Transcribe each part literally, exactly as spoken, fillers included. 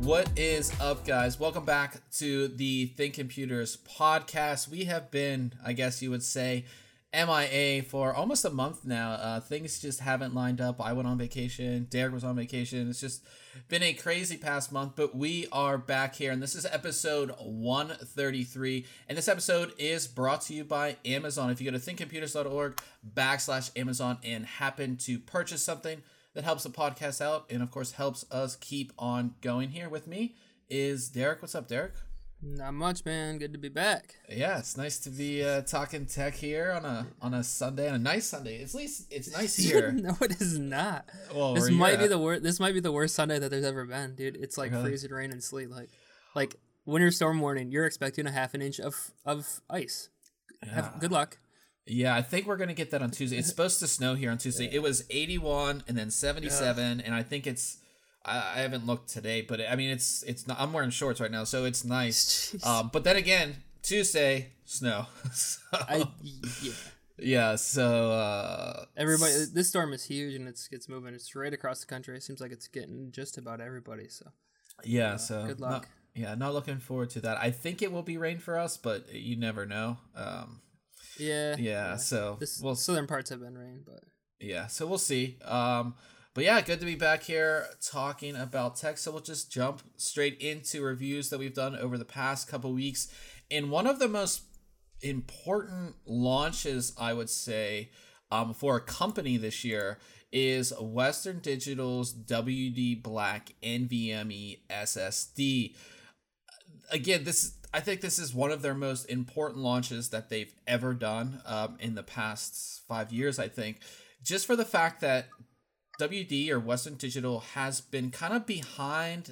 What is up, guys? Welcome back to the Think Computers podcast. We have been, I guess you would say, M I A for almost a month now. Uh, things just haven't lined up. I went on vacation. Derek was on vacation. It's just been a crazy past month, but we are back here, and this is episode one thirty-three. And this episode is brought to you by Amazon. If you go to thinkcomputers.org backslash Amazon and happen to purchase something that helps the podcast out and, of course, helps us keep on going, here with me is Derek. What's up, Derek? Not much, man. Good to be back. Yeah, it's nice to be uh, talking tech here on a on a Sunday, on a nice Sunday. At least it's nice here. No, it is not. Well, this might be the worst. This might be the worst Sunday that there's ever been, dude. It's like Really? freezing rain and sleet. Like, like winter storm warning. You're expecting a half an inch of of ice. Yeah. Have, good luck. Yeah, I think we're gonna get that on Tuesday. It's supposed to snow here on Tuesday. Yeah. It was eighty-one and then seventy-seven, yeah. And I think it's. I, I haven't looked today, but I mean it's it's not. I'm wearing shorts right now, so it's nice. Um, but then again, Tuesday snow. so, I yeah. Yeah. So uh, everybody, this storm is huge and it's it's moving. It's right across the country. It seems like it's getting just about everybody. So yeah. Uh, so good luck. Not, yeah, not looking forward to that. I think it will be rain for us, but you never know. Um, yeah. Yeah. So this well, southern parts have been rain, but yeah. So we'll see. Um. But yeah, good to be back here talking about tech. So we'll just jump straight into reviews that we've done over the past couple weeks. And one of the most important launches, I would say, um, for a company this year is Western Digital's W D Black NVMe S S D. Again, this I think this is one of their most important launches that they've ever done um, in the past five years, I think. Just for the fact that W D or Western Digital has been kind of behind.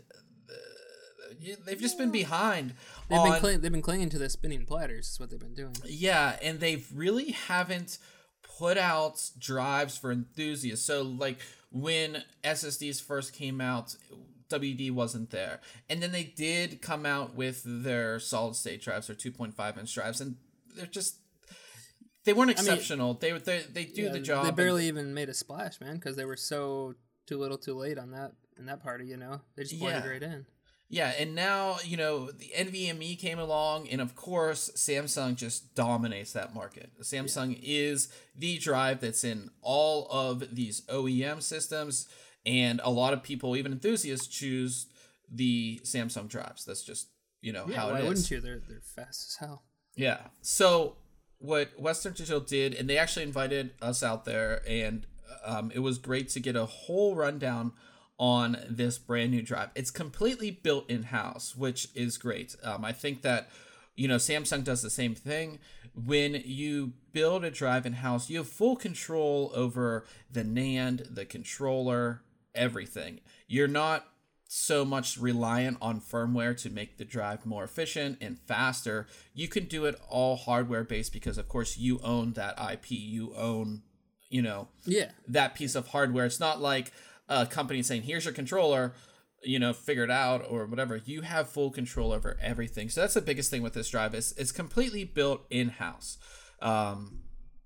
Uh, they've just been behind. They've on, been cling, they've been clinging to the spinning platters. Is what they've been doing. Yeah, and they really haven't put out drives for enthusiasts. So like when S S Ds first came out, W D wasn't there, and then they did come out with their solid state drives or two point five inch drives, and they're just. They weren't exceptional. I mean, they they they do yeah, the job. They barely and, even made a splash, man, because they were so too little, too late on that in that party. You know, they just blended yeah. right in. Yeah, and now you know the NVMe came along, and of course Samsung just dominates that market. Samsung yeah. is the drive that's in all of these O E M systems, and a lot of people, even enthusiasts, choose the Samsung drives. That's just you know yeah, how why it is. Wouldn't you? They're they're fast as hell. Yeah. So. What Western Digital did, and they actually invited us out there, and um, it was great to get a whole rundown on this brand new drive. It's completely built in-house, which is great. Um, I think that, you know, Samsung does the same thing. When you build a drive in-house, you have full control over the NAND, the controller, everything. You're not so much reliant on firmware to make the drive more efficient and faster. You can do it all hardware based because of course you own that I P, you own, you know, yeah, that piece of hardware. It's not like a company saying, here's your controller, you know, figure it out or whatever. You have full control over everything. So that's the biggest thing with this drive is it's completely built in-house. Um,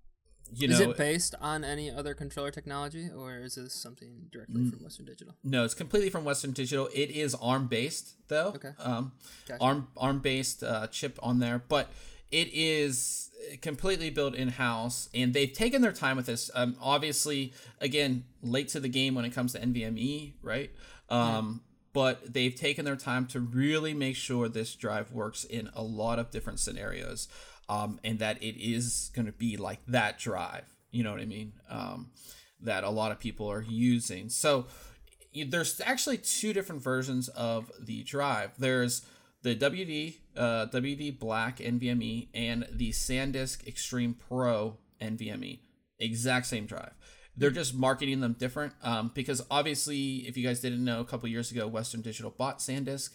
You is know, it based on any other controller technology, or is this something directly from Western Digital? No, it's completely from Western Digital. It is ARM based, though. Okay. Um, Gotcha. ARM ARM based uh, chip on there, but it is completely built in house, and they've taken their time with this. Um, obviously, again, late to the game when it comes to NVMe, right? Um, yeah. But they've taken their time to really make sure this drive works in a lot of different scenarios. Um, and that it is going to be like that drive, you know what I mean, um, that a lot of people are using. So there's actually two different versions of the drive. There's the W D, uh, W D Black NVMe and the SanDisk Extreme Pro NVMe. Exact same drive. They're just marketing them different um, because obviously, if you guys didn't know, a couple years ago, Western Digital bought SanDisk.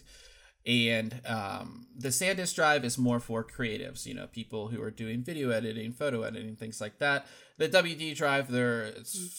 And um, the SanDisk drive is more for creatives, you know, people who are doing video editing, photo editing, things like that. The W D drive, they're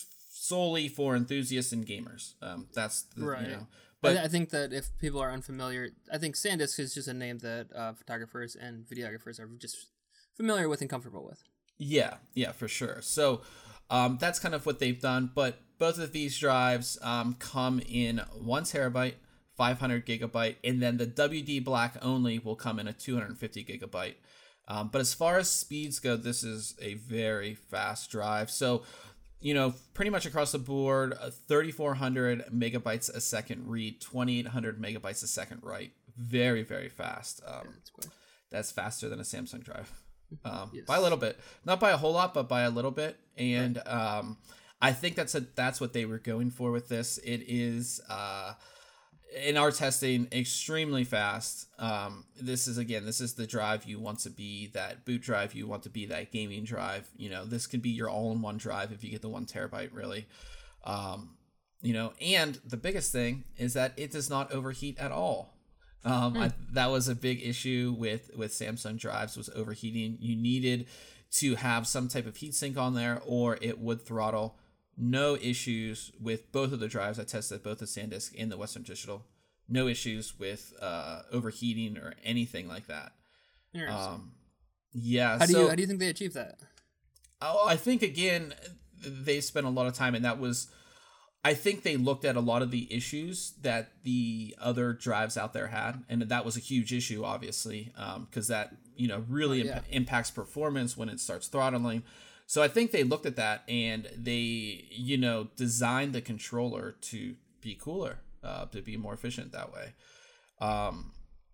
solely for enthusiasts and gamers. Um, that's the, right. You know, but I think that if people are unfamiliar, I think SanDisk is just a name that uh, photographers and videographers are just familiar with and comfortable with. Yeah, yeah, for sure. So um, that's kind of what they've done. But both of these drives um, come in one terabyte. five hundred gigabyte, and then the W D Black only will come in at two hundred fifty gigabyte. Um, but as far as speeds go, this is a very fast drive. So, you know, pretty much across the board, uh, thirty-four hundred megabytes a second read, twenty-eight hundred megabytes a second write. Very, very fast. Um, Yeah, that's quick. That's faster than a Samsung drive. Um, Yes. by a little bit, not by a whole lot, but by a little bit. And um, I think that's a, that's what they were going for with this. It is, uh, in our testing, extremely fast. Um, this is, again, this is the drive you want to be, that boot drive you want to be, that gaming drive. You know, this could be your all-in-one drive if you get the one terabyte, really. Um, you know, and the biggest thing is that it does not overheat at all. Um, Hmm. I, that was a big issue with, with Samsung drives, was overheating. You needed to have some type of heatsink on there or it would throttle. No issues with both of the drives. I tested both the SanDisk and the Western Digital. No issues with uh, overheating or anything like that. Interesting. Um, yeah. how do so, you how do you think they achieve that? Oh, I think, again, they spent a lot of time, and that was, I think they looked at a lot of the issues that the other drives out there had, and that was a huge issue, obviously, because um, that, you know, really Oh, yeah. imp- impacts performance when it starts throttling. So I think they looked at that and they, you know, designed the controller to be cooler, uh, to be more efficient that way. Um,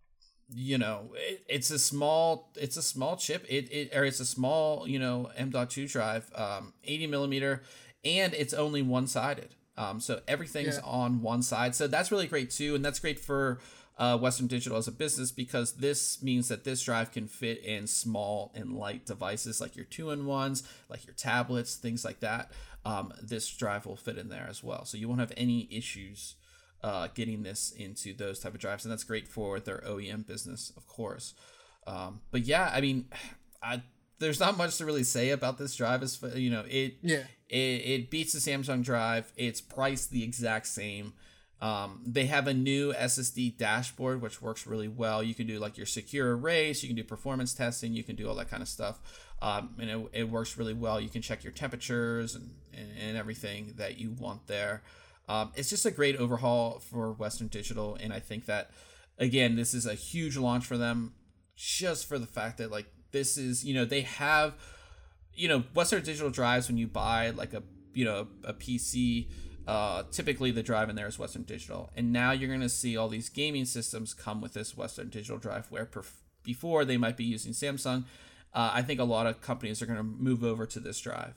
you know, it, it's a small, it's a small chip. It, it or it's a small, you know, M dot two drive, um, eighty millimeter, and it's only one sided. Um, so everything's Yeah. on one side. So that's really great too, and that's great for uh, Western Digital as a business, because this means that this drive can fit in small and light devices like your two-in-ones, like your tablets, things like that. Um, this drive will fit in there as well. So you won't have any issues uh, getting this into those type of drives, and that's great for their O E M business, of course. Um, but yeah, I mean, I, there's not much to really say about this drive. As you know, it Yeah. it, it beats the Samsung drive. It's priced the exact same. Um, they have a new S S D dashboard, which works really well. You can do like your secure erase, you can do performance testing, you can do all that kind of stuff. Um, and it, it works really well. You can check your temperatures and, and, and everything that you want there. Um, it's just a great overhaul for Western Digital. And I think that, again, this is a huge launch for them, just for the fact that, like, this is, you know, they have, you know, Western Digital drives, when you buy like a, you know, a P C, uh, typically the drive in there is Western Digital. And now you're going to see all these gaming systems come with this Western Digital drive, where perf- before they might be using Samsung. Uh, I think a lot of companies are going to move over to this drive.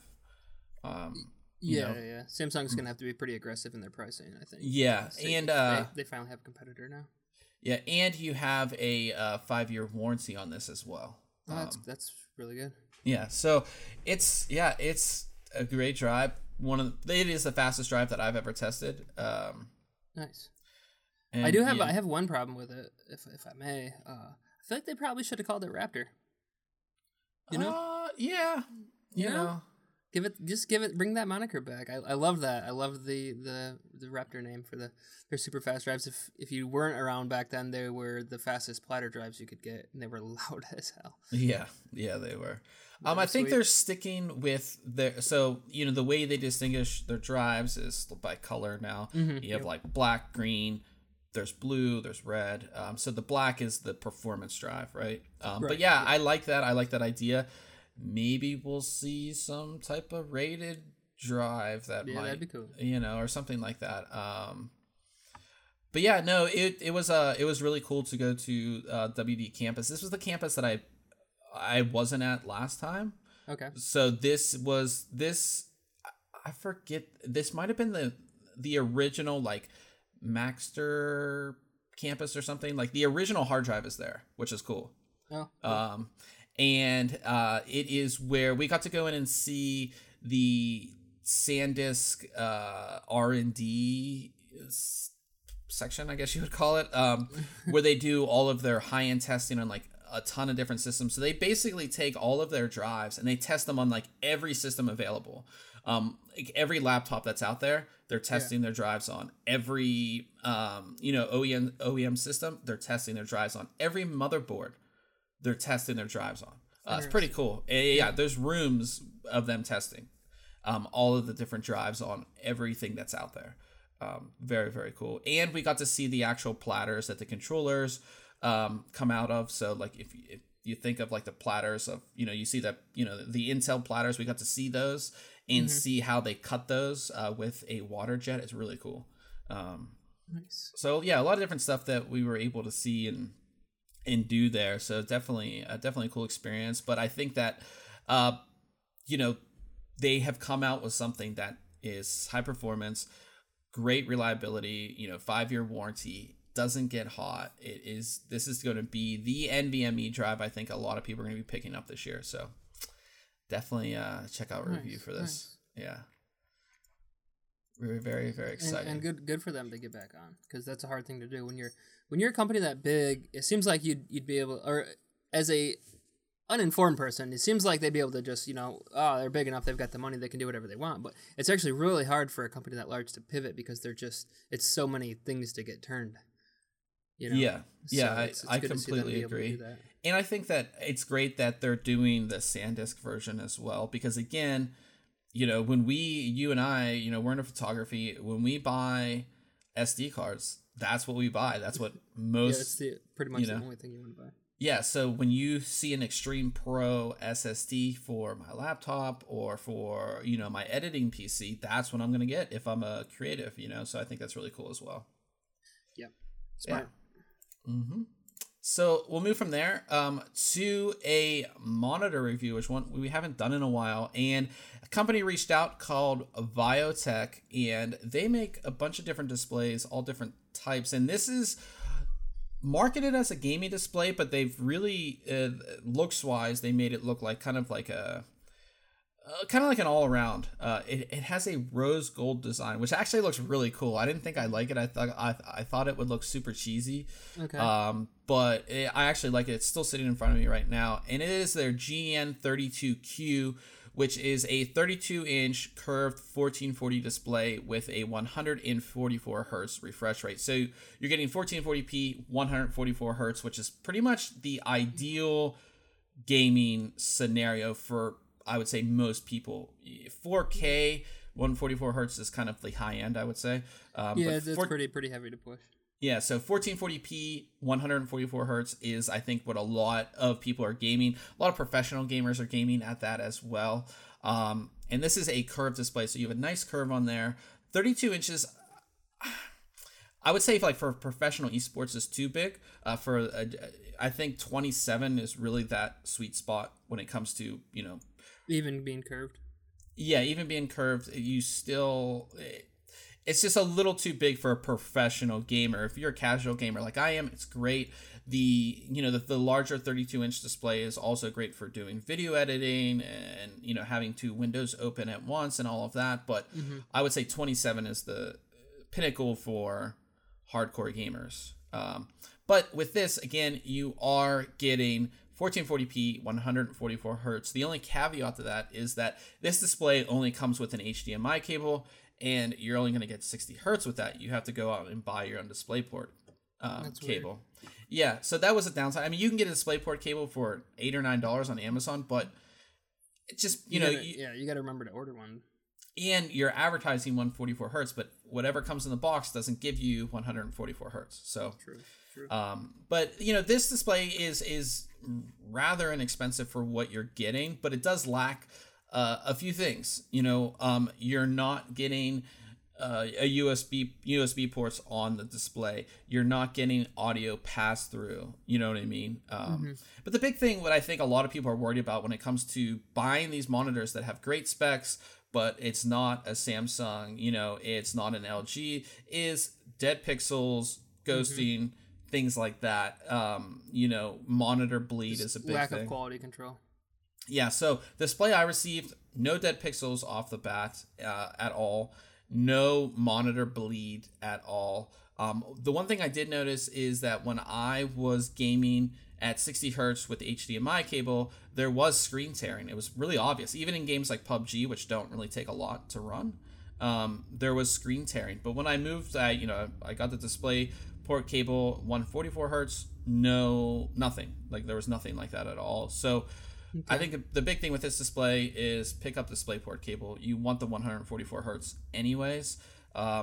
Um, you Yeah, know. yeah. Samsung's gonna have to be pretty aggressive in their pricing, I think. Yeah, So and they, uh, they finally have a competitor now. yeah, and you have a uh, five-year warranty on this as well. Oh, that's Um, that's really good. Yeah, so it's yeah, it's a great drive. One of the, it is the fastest drive that I've ever tested. Um, Nice. and, I do have yeah. I have one problem with it, if if I may. Uh, I feel like they probably should have called it Raptor. You know, Uh, yeah, you, You know, know? give it just give it bring that moniker back. I, I love that. I love the, the the Raptor name for the their super fast drives. If if you weren't around back then, they were the fastest platter drives you could get, and they were loud as hell. yeah, yeah, they were. Um, Very I think sweet. they're sticking with their so you know the way they distinguish their drives is by color now. Mhm, You have yep. like black, green. There's blue, there's red. Um, so the black is the performance drive, right? Um, but Right, yeah, yeah. I like that. I like that idea. Maybe we'll see some type of rated drive that Yeah, might, that'd be cool. you know, or something like that. Um, but yeah, no, it it was uh it was really cool to go to uh, W D campus. This was the campus that I I wasn't at last time. Okay. So this was this I forget, this might have been the the original like Maxter campus or something. Like the original hard drive is there, which is cool. Oh. Um, and uh, it is where we got to go in and see the SanDisk uh, R and D s- section, I guess you would call it, um, where they do all of their high-end testing on like a ton of different systems. So they basically take all of their drives and they test them on like every system available. Um, like every laptop that's out there, they're testing their drives on. Every um, you know O E M O E M system, they're testing their drives on. Every motherboard, they're testing their drives on. Uh, it's pretty cool. Yeah, yeah, yeah, there's rooms of them testing um, all of the different drives on everything that's out there. Um, very, very cool. And we got to see the actual platters that the controllers um, come out of. So like if, if you think of like the platters of, you know, you see that, you know, the Intel platters, we got to see those and mm-hmm. see how they cut those uh, with a water jet. It's really cool. Um, nice. So yeah, a lot of different stuff that we were able to see and and do there. So definitely, uh, definitely a cool experience. But I think that, uh, you know, they have come out with something that is high performance, great reliability, you know, five year warranty, doesn't get hot. It is, this is going to be the NVMe drive I think a lot of people are going to be picking up this year. So definitely uh, check out a nice, review for this. Nice. Yeah. We're very, very excited. And, and good good for them to get back on, because that's a hard thing to do. When you're when you're a company that big, it seems like you'd you'd be able, or as a uninformed person, it seems like they'd be able to just, you know, oh, they're big enough, they've got the money, they can do whatever they want. But it's actually really hard for a company that large to pivot, because they're just, it's so many things to get turned. You know? Yeah, so yeah, it's, it's I, I completely agree. And I think that it's great that they're doing the SanDisk version as well, because again, you know, when we, you and I, you know, we're into photography, when we buy S D cards, that's what we buy. That's what most, yeah, it's the, pretty much you know, the only thing you want to buy. Yeah, so when you see an Extreme Pro S S D for my laptop or for, you know, my editing P C, that's what I'm going to get if I'm a creative, you know, so I think that's really cool as well. Yeah, smart. Yeah. Mm-hmm. So we'll move from there um, to a monitor review, which one we haven't done in a while. And a company reached out called Viotech, and they make a bunch of different displays, all different types. And this is marketed as a gaming display, but they've really, uh, looks-wise, they made it look like kind of like a, uh, kind of like an all-around. Uh, it, it has a rose gold design, which actually looks really cool. I didn't think I'd like it. I thought I, I thought it would look super cheesy. Okay. Um, but it, I actually like it. It's still sitting in front of me right now, and it is their G N thirty-two Q, which is a thirty-two inch curved fourteen forty display with a one hundred forty-four hertz refresh rate. So you're getting fourteen forty p, one hundred forty-four hertz, which is pretty much the ideal gaming scenario for, I would say, most people. four K, one hundred forty-four hertz is kind of the high end, I would say. Um, yeah, it's for, pretty pretty heavy to push. Yeah, so fourteen forty p, one hundred forty-four hertz is, I think, what a lot of people are gaming. A lot of professional gamers are gaming at that as well. Um, and this is a curved display, so you have a nice curve on there. thirty-two inches, I would say, if, like for professional esports is too big. Uh, for a, I think twenty-seven is really that sweet spot when it comes to, you know, even being curved. Yeah, even being curved, you still. It's just a little too big for a professional gamer. If you're a casual gamer like I am, it's great. The, you know, the, the larger thirty-two inch display is also great for doing video editing and, you know, having two windows open at once and all of that. But mm-hmm. I would say twenty-seven is the pinnacle for hardcore gamers. Um, but with this, again, you are getting fourteen forty p, one hundred forty-four hertz. The only caveat to that is that this display only comes with an H D M I cable, and you're only going to get sixty hertz with that. You have to go out and buy your own DisplayPort um, cable. Weird. Yeah, so that was a downside. I mean, you can get a DisplayPort cable for eight or nine dollars on Amazon, but it just you, you know, gotta, you, yeah, you got to remember to order one. And you're advertising one hundred forty-four hertz, but whatever comes in the box doesn't give you one hundred forty-four hertz. So true, true. Um, but you know, this display is is rather inexpensive for what you're getting, but it does lack Uh, a few things. You know, um, you're not getting uh, a U S B U S B ports on the display. You're not getting audio pass through. You know what I mean? Um, mm-hmm. But the big thing, what I think a lot of people are worried about when it comes to buying these monitors that have great specs, but it's not a Samsung, you know, it's not an L G, is dead pixels, ghosting, mm-hmm. things like that. Um, you know, monitor bleed Just is a big lack thing. of quality control. Yeah, so the display I received, no dead pixels off the bat uh, at all. No monitor bleed at all. Um, the one thing I did notice is that when I was gaming at sixty hertz with the H D M I cable, there was screen tearing. It was really obvious. Even in games like P U B G, which don't really take a lot to run, um, there was screen tearing. But when I moved, I, you know, I got the display port cable, one hundred forty-four hertz, no, nothing. Like there was nothing like that at all. So okay. I think the big thing with this display is pick up DisplayPort cable. You want the one hundred forty-four hertz anyways. Um,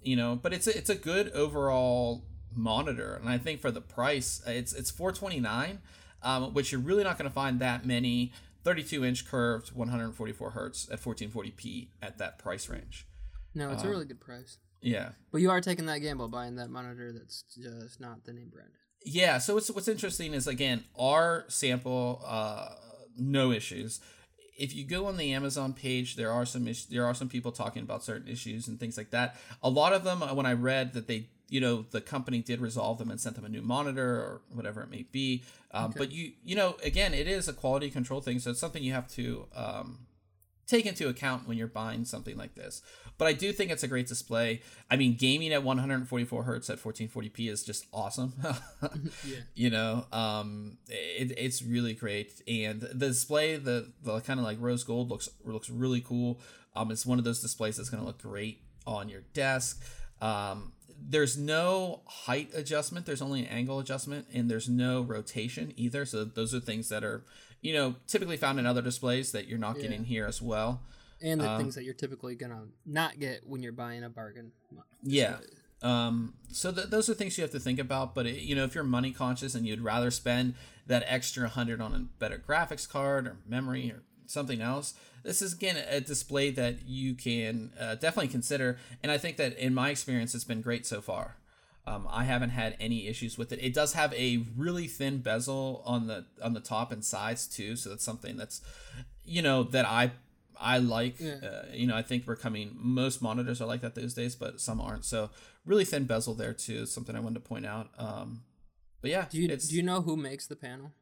you know, but it's a, it's a good overall monitor, and I think for the price, it's it's four twenty-nine, um, which you're really not going to find that many thirty-two inch curved one forty-four hertz at fourteen forty p at that price range. No, it's um, a really good price. Yeah, but you are taking that gamble buying that monitor that's just not the name brand. Yeah, so what's what's interesting is, again, our sample, uh, no issues. If you go on the Amazon page, there are some is- there are some people talking about certain issues and things like that. A lot of them, when I read that they, you know, the company did resolve them and sent them a new monitor or whatever it may be. Um, Okay. But you, you know, again, it is a quality control thing, so it's something you have to um, take into account when you're buying something like this. But I do think it's a great display. I mean, gaming at one forty-four hertz at fourteen forty p is just awesome. Yeah. You know, um, it, it's really great, and the display, the the kind of like rose gold looks looks really cool. Um, it's one of those displays that's going to look great on your desk. Um, there's no height adjustment. There's only an angle adjustment, and there's no rotation either. So those are things that are, you know, typically found in other displays that you're not Yeah. getting here as well. And the Um, things that you're typically gonna not get when you're buying a bargain. Yeah. Um, so th- those are things you have to think about. But, it, you know, if you're money conscious and you'd rather spend that extra one hundred on a better graphics card or memory or something else, this is, again, a display that you can uh, definitely consider. And I think that in my experience, it's been great so far. Um, I haven't had any issues with it. It does have a really thin bezel on the on the top and sides too. So that's something that's, you know, that I I like. Yeah. Uh, you know, I think we're coming. Most monitors are like that these days, but some aren't. So really thin bezel there too. Is something I wanted to point out. Um, but yeah, Do you it's, do you know who makes the panel?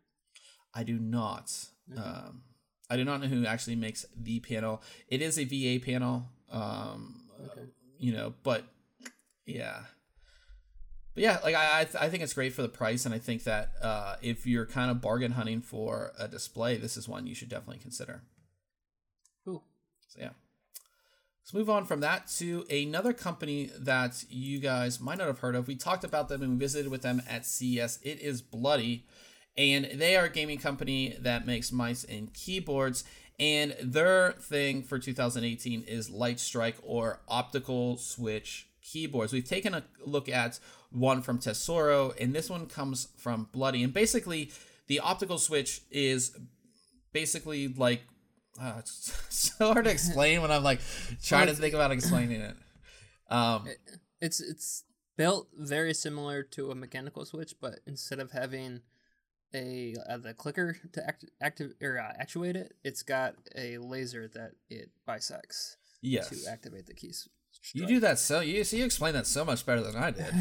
I do not. Okay. Um, I do not know who actually makes the panel. It is a V A panel. Um, Okay. You know, but yeah. But yeah, like I, I, th- I think it's great for the price, and I think that uh, if you're kind of bargain hunting for a display, this is one you should definitely consider. Cool. So yeah, let's move on from that to another company that you guys might not have heard of. We talked about them and we visited with them at C E S. It is Bloody, and they are a gaming company that makes mice and keyboards. And their thing for two thousand eighteen is Light Strike or optical switch keyboards. We've taken a look at one from Tesoro, and this one comes from Bloody. And basically, the optical switch is basically like, uh, it's so hard to explain when I'm like trying to think about explaining it. Um, It's it's built very similar to a mechanical switch, but instead of having a uh, the clicker to act, active or uh, actuate it, it's got a laser that it bisects yes. to activate the keys. You do that so you see you explain that so much better than I did.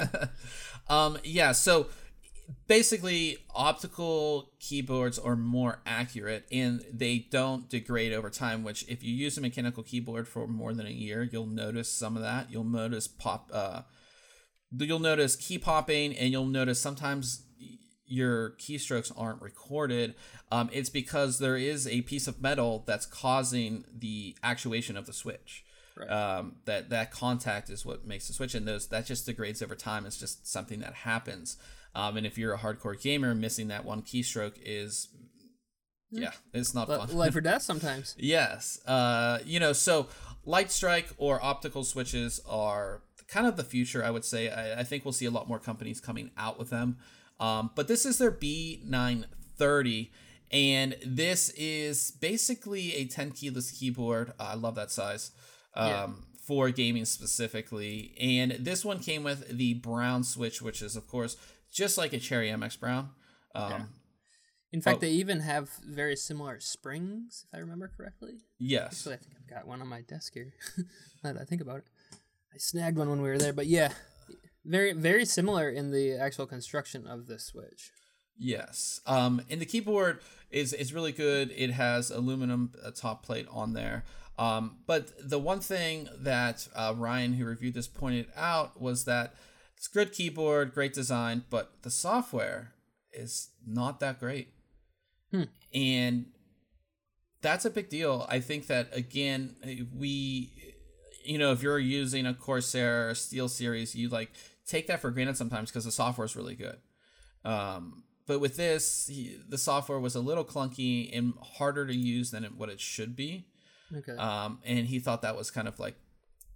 um, yeah, so basically optical keyboards are more accurate and they don't degrade over time, which if you use a mechanical keyboard for more than a year, you'll notice some of that. You'll notice pop uh you'll notice key popping, and you'll notice sometimes your keystrokes aren't recorded. Um, it's because there is a piece of metal that's causing the actuation of the switch. Right. Um, that that contact is what makes the switch, and those that just degrades over time. It's just something that happens. Um, and if you're a hardcore gamer, missing that one keystroke is, yeah, it's not Li- fun. Life or death sometimes. Yes. Uh, you know, so Light Strike or optical switches are kind of the future, I would say. I, I think we'll see a lot more companies coming out with them. Um, but this is their B nine thirty, and this is basically a ten keyless keyboard. Uh, I love that size. Um, Yeah. For gaming specifically. And this one came with the brown switch, which is, of course, just like a Cherry M X Brown. Um, Yeah. In fact, oh. they even have very similar springs, if I remember correctly. Yes. Actually, I think I've got one on my desk here. Now that I think about it, I snagged one when we were there. But yeah, very very similar in the actual construction of the switch. Yes. Um, and the keyboard is, is really good. It has aluminum uh, top plate on there. Um, but the one thing that uh, Ryan, who reviewed this, pointed out was that it's a good keyboard, great design, but the software is not that great. Hmm. And that's a big deal. I think that, again, we, you know, if you're using a Corsair or Steel Series, you like take that for granted sometimes because the software is really good. Um, but with this, he, the software was a little clunky and harder to use than it, what it should be. Okay. Um, and he thought that was kind of like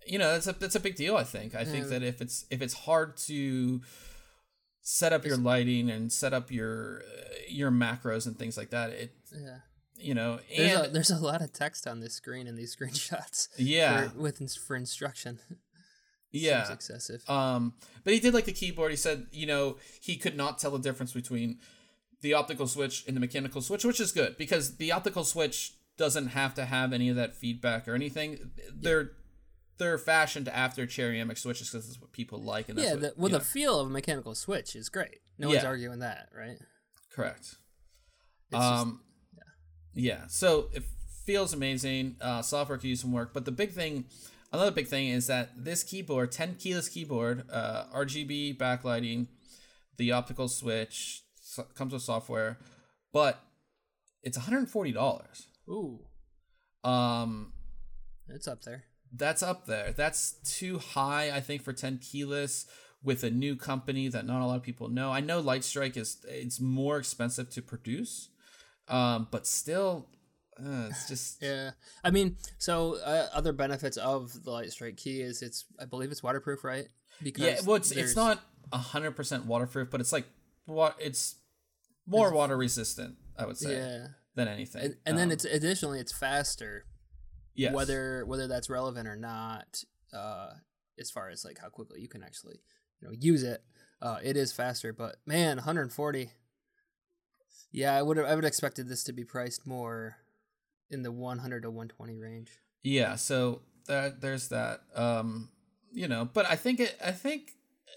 you know, that's a that's a big deal. I think. I think Yeah. that if it's if it's hard to set up your lighting and set up your uh, your macros and things like that, it Yeah. you know, There's and a, there's a lot of text on this screen in these screenshots. yeah, For, with ins- for instruction. yeah, Seems excessive. um, but he did like the keyboard. He said, you know, he could not tell the difference between the optical switch and the mechanical switch, which is good because the optical switch doesn't have to have any of that feedback or anything. They're they're fashioned after Cherry M X switches because it's what people like. And that's yeah, what, the, well, you the know. feel of a mechanical switch is great. No one's Yeah. arguing that, right? Correct. It's um, yeah. So it feels amazing. Uh, software could use some work, but the big thing, another big thing, is that this keyboard, ten keyless keyboard, uh, R G B backlighting, the optical switch so, comes with software, but it's one hundred forty dollars. just ooh, Um, it's up there. that's up there. That's too high, I think, for ten keyless with a new company that not a lot of people know. I know Lightstrike is it's more expensive to produce, um, but still, uh, it's just Yeah, I mean, so uh, other benefits of the Lightstrike key is it's, I believe it's waterproof, right? Because yeah. Well, it's it's there's- not a hundred percent waterproof, but it's like what it's more It's- water resistant, I would say, yeah, than anything. and, and then Um, it's additionally it's faster. yes. Whether whether that's relevant or not, uh, as far as like how quickly you can actually you know use it, uh, it is faster. But man, one hundred forty. Yeah, I would I would have expected this to be priced more in the one hundred to one twenty range. Yeah, so that there's that. Um, you know, but I think it. I think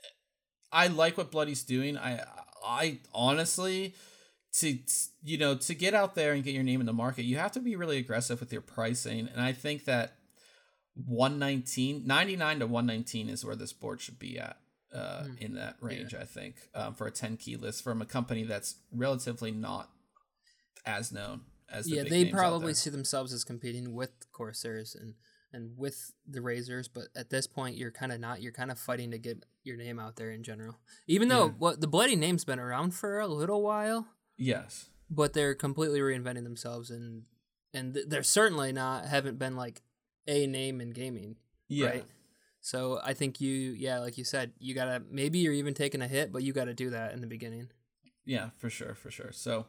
I like what Bloody's doing. I I honestly to you know to get out there and get your name in the market, you have to be really aggressive with your pricing. And I think that one nineteen, ninety-nine to one nineteen is where this board should be at. Uh, Mm. in that range, I think, um, for a ten key list from a company that's relatively not as known as the Yeah, big they names out probably there. see themselves as competing with Corsairs and and with the Razors, but at this point you're kind of not. You're kind of fighting to get your name out there in general. Even though Yeah. what the Bloody name's been around for a little while, Yes. but they're completely reinventing themselves and and th- they're certainly not haven't been like a name in gaming. Yeah. Right? So I think you, yeah, like you said, you gotta maybe you're even taking a hit, but you gotta do that in the beginning. Yeah, for sure, for sure. So,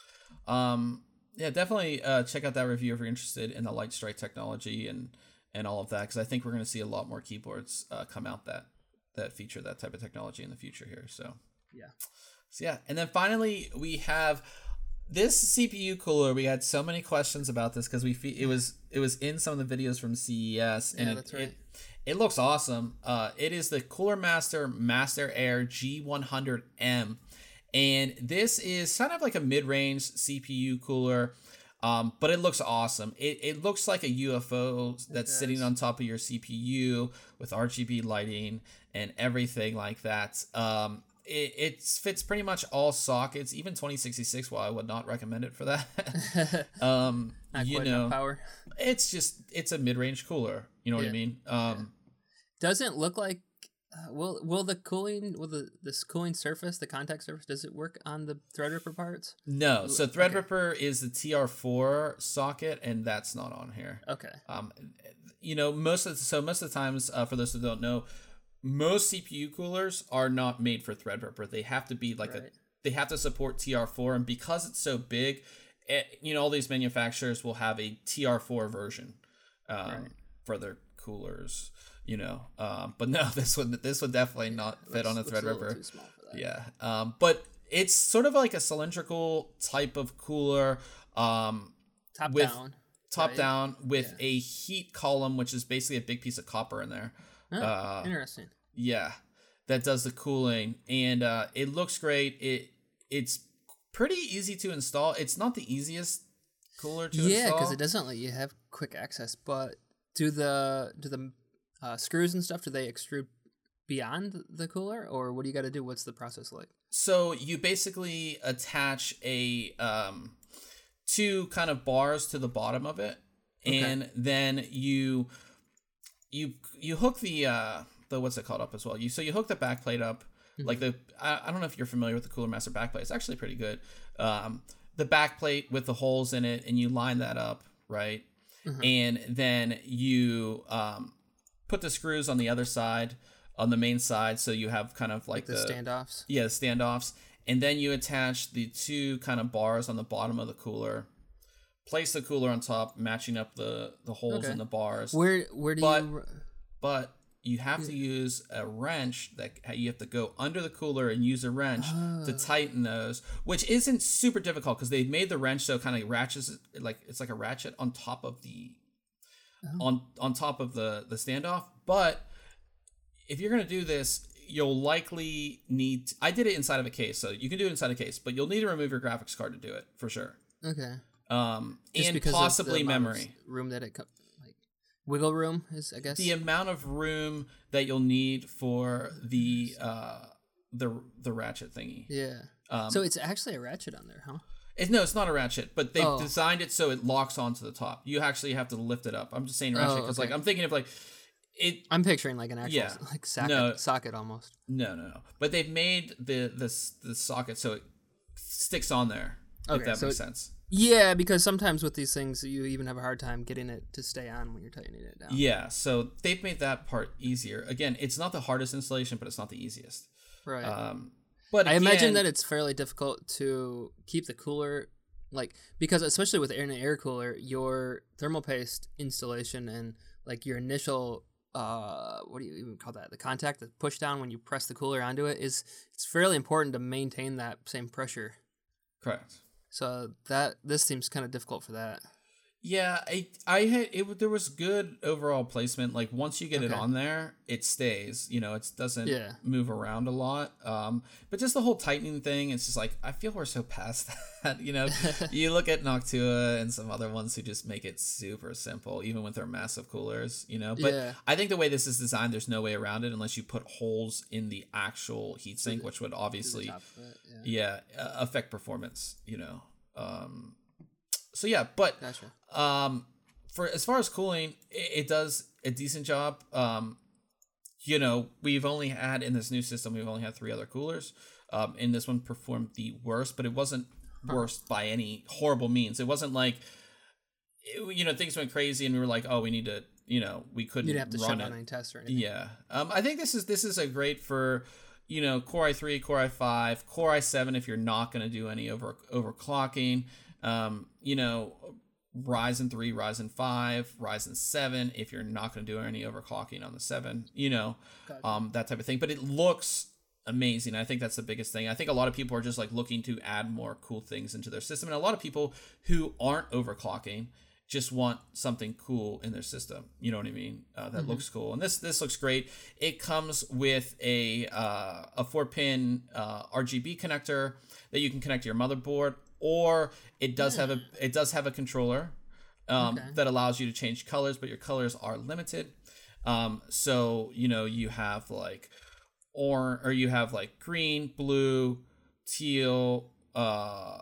um, yeah, definitely uh, check out that review if you're interested in the Lightstrike technology and and all of that, because I think we're going to see a lot more keyboards uh, come out that that feature that type of technology in the future here. So, Yeah. so yeah, and then finally we have this C P U cooler. We had so many questions about this because we fe- it was it was in some of the videos from C E S, and Yeah, it, that's right. it it looks awesome. Uh, it is the Cooler Master Master Air G one hundred M, and this is kind of like a mid-range C P U cooler, um, but it looks awesome. It it looks like a U F O that's does. sitting on top of your C P U with R G B lighting and everything like that. Um, it, it fits pretty much all sockets, even twenty sixty-six. While I would not recommend it for that, um, Not you quite know, enough power. it's just it's a mid-range cooler. You know what I Yeah. mean? Um, Doesn't look like. Uh, will will the cooling will the this cooling surface, the contact surface, does it work on the Threadripper parts? No, so Okay. Threadripper is the T R four socket, and that's not on here. Okay. Um, you know, most of the, so most of the times, uh, for those who don't know, most C P U coolers are not made for Threadripper. They have to be like a Right. they have to support T R four, and because it's so big, it, you know, all these manufacturers will have a T R four version um, Right. for their coolers. You know, um, but no, this would this would definitely not fit Looks- on a looks little Threadripper. too small for that. Yeah, um, but it's sort of like a cylindrical type of cooler, um, Top with- down. top Right. down with Yeah. a heat column, which is basically a big piece of copper in there. Oh, uh, interesting. Yeah, that does the cooling, and uh, it looks great. It it's pretty easy to install. It's not the easiest cooler to Yeah, install. because it doesn't let you have quick access. But do the do the uh, screws and stuff? Do they extrude beyond the cooler, or what do you got to do? What's the process like? So you basically attach a um, two kind of bars to the bottom of it, Okay. and then you you you hook the uh, the what's it called up as well. You so you hook the backplate up, Mm-hmm. like the I, I don't know if you're familiar with the Cooler Master backplate. It's actually pretty good. Um, the backplate with the holes in it, and you line that up right, Mhm. and then you um, put the screws on the other side, on the main side, so you have kind of like, like the, the standoffs. Yeah, the standoffs, and then you attach the two kind of bars on the bottom of the cooler. Place the cooler on top, matching up the, the holes Okay. in the bars. Where where do But- you? But you have to use a wrench that you have to go under the cooler and use a wrench Oh. to tighten those, which isn't super difficult because they made the wrench so it kind of ratchets it, like it's like a ratchet on top of the Oh. on on top of the the standoff. But if you're gonna do this, you'll likely need. I did it inside of a case, so you can do it inside a case, but you'll need to remove your graphics card to do it for sure. Okay. Um, Just and because of the possibly amount of memory. room that it co- like wiggle room is, I guess. The amount of room that you'll need for the uh the the ratchet thingy. yeah. Um, So it's actually a ratchet on there, huh? it, no, it's not a ratchet, but they've Oh. designed it so it locks onto the top. You actually have to lift it up. I'm just saying ratchet Oh, because okay. like I'm thinking of like it. I'm picturing like an actual Yeah. like socket, No. socket almost. No, no, no. But they've made the the the socket so it sticks on there. Okay, if that so makes it- sense. Yeah, because sometimes with these things, you even have a hard time getting it to stay on when you're tightening it down. Yeah, so they've made that part easier. Again, it's not the hardest installation, but it's not the easiest. Right. Um, but I imagine again- that it's fairly difficult to keep the cooler, like, because especially with air and air cooler, your thermal paste installation and like your initial, uh, what do you even call that? The contact, the push down when you press the cooler onto it is it's fairly important to maintain that same pressure. correct. So that this seems kind of difficult for that. Yeah, I I had it. There was good overall placement. Like once you get it Okay. on there, it stays. You know, it doesn't Yeah. move around a lot. Um, but just the whole tightening thing, it's just like I feel we're so past that. You know, you look at Noctua and some other ones who just make it super simple, even with their massive coolers. You know, but Yeah. I think the way this is designed, there's no way around it unless you put holes in the actual heatsink, which would To the obviously top of it, yeah. yeah uh, affect performance. You know, um, so yeah, but. Gotcha. Um, for as far as cooling, it, it does a decent job. Um, you know, we've only had in this new system, we've only had three other coolers. Um, and this one performed the worst, but it wasn't worst by any horrible means. It wasn't like, it, you know, things went crazy and we were like, oh, we need to, you know, we couldn't You'd have to shut run down it. any tests or anything. Yeah. Um, I think this is this is a great for, you know, Core i three, Core i five, Core i seven if you're not going to do any over overclocking. Um, you know, Ryzen three, Ryzen five, Ryzen seven if you're not going to do any overclocking on the seven, you know, Gotcha. um, that type of thing. But it looks amazing. I think that's the biggest thing. I think a lot of people are just like looking to add more cool things into their system. And a lot of people who aren't overclocking just want something cool in their system. You know what I mean? Uh, that Mm-hmm. looks cool. And this this looks great. It comes with a uh, a four pin uh, R G B connector that you can connect to your motherboard, or it does have a it does have a controller um, Okay. that allows you to change colors, but your colors are limited. Um, so you know you have like or or you have like green, blue, teal, uh,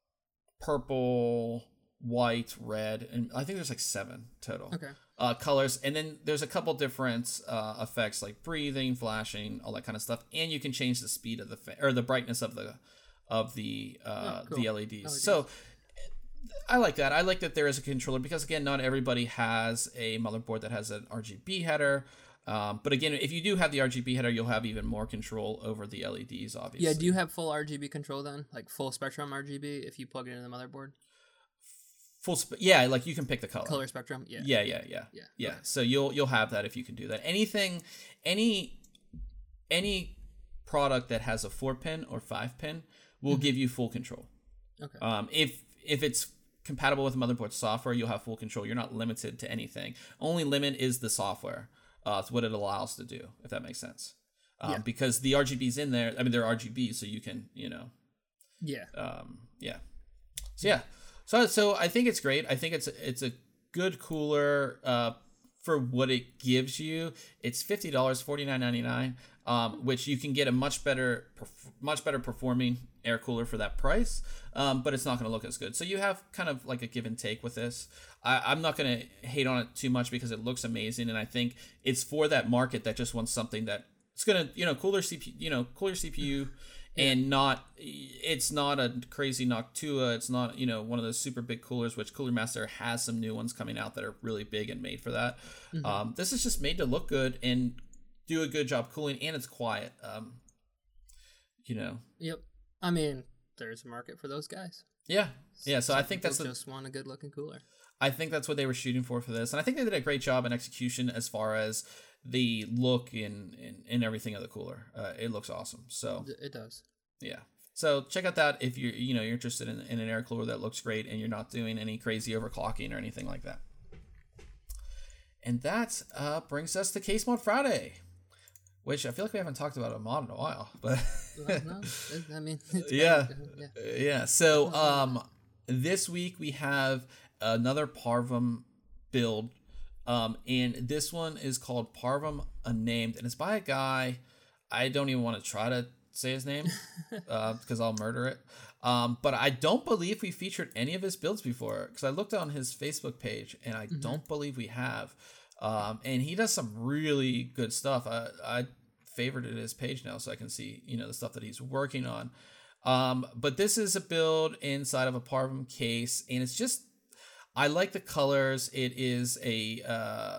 purple, white, red, and I think there's like seven total Okay. uh, colors. And then there's a couple different uh, effects like breathing, flashing, all that kind of stuff. And you can change the speed of the fa- or the brightness of the of the uh, Oh, cool. the L E Ds. L E Ds. So I like that. I like that there is a controller because again, not everybody has a motherboard that has an R G B header. Um, but again, if you do have the R G B header, you'll have even more control over the L E Ds. Obviously. Yeah, do you have full R G B control then? Like full spectrum R G B if you plug it into the motherboard? full? Sp- yeah, like you can pick the color. Color spectrum? Yeah. Yeah, yeah, yeah, Yeah, yeah. okay. So you'll you'll have that if you can do that. Anything, any, any product that has a four pin or five pin will give you full control. Okay. Um, if if it's compatible with motherboard software, you'll have full control. You're not limited to anything. Only limit is the software. Uh, it's what it allows to do, if that makes sense. Um, Yeah. Because the R G B's in there. I mean, they're R G B, so you can, you know, Yeah. um, yeah. So yeah, so so I think it's great. I think it's it's a good cooler uh, for what it gives you. It's fifty dollars, forty nine ninety nine, um, which you can get a much better perf- much better performing air cooler for that price. Um, but it's not going to look as good. So you have kind of like a give and take with this. I, I'm not going to hate on it too much because it looks amazing, and I think it's for that market that just wants something that it's going to, you know, cooler C P U, you know, cooler C P U, and not it's not a crazy Noctua. It's not, you know, one of those super big coolers, which Cooler Master has some new ones coming out that are really big and made for that. Mm-hmm. Um, this is just made to look good and do a good job cooling, and it's quiet. Um, you know. Yep. I mean, there's a market for those guys. Yeah. Yeah. So Some I think that's people just want a good looking cooler. I think that's what they were shooting for for this, and I think they did a great job in execution as far as the look and and, and everything of the cooler. Uh, it looks awesome. So it does. Yeah. So check out that if you're you know you're interested in, in an air cooler that looks great and you're not doing any crazy overclocking or anything like that. And that uh, brings us to Case Mod Friday, which I feel like we haven't talked about a mod in a while, but well, no, I mean, it's yeah, yeah, yeah. So um, this week we have another Parvum build. Um, and this one is called Parvum Unnamed, and it's by a guy. I don't even want to try to say his name uh, because I'll murder it. Um, but I don't believe we featured any of his builds before, because I looked on his Facebook page and I mm-hmm. don't believe we have. Um, and he does some really good stuff. I, I favorited his page now so I can see, you know, the stuff that he's working on. Um, but this is a build inside of a Parvum case, and it's just, I like the colors. It is a uh,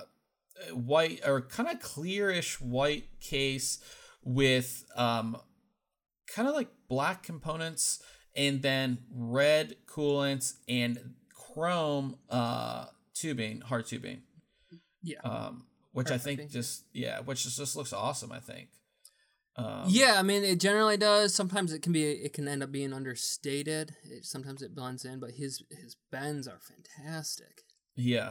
white or kind of clearish white case with um, kind of like black components, and then red coolants and chrome uh, tubing, hard tubing. Yeah. Um, which Perfect. I think just yeah, which just, just looks awesome. I think. Um, yeah, I mean, it generally does. Sometimes it can be, it can end up being understated. It, sometimes it blends in, but his his bends are fantastic. Yeah,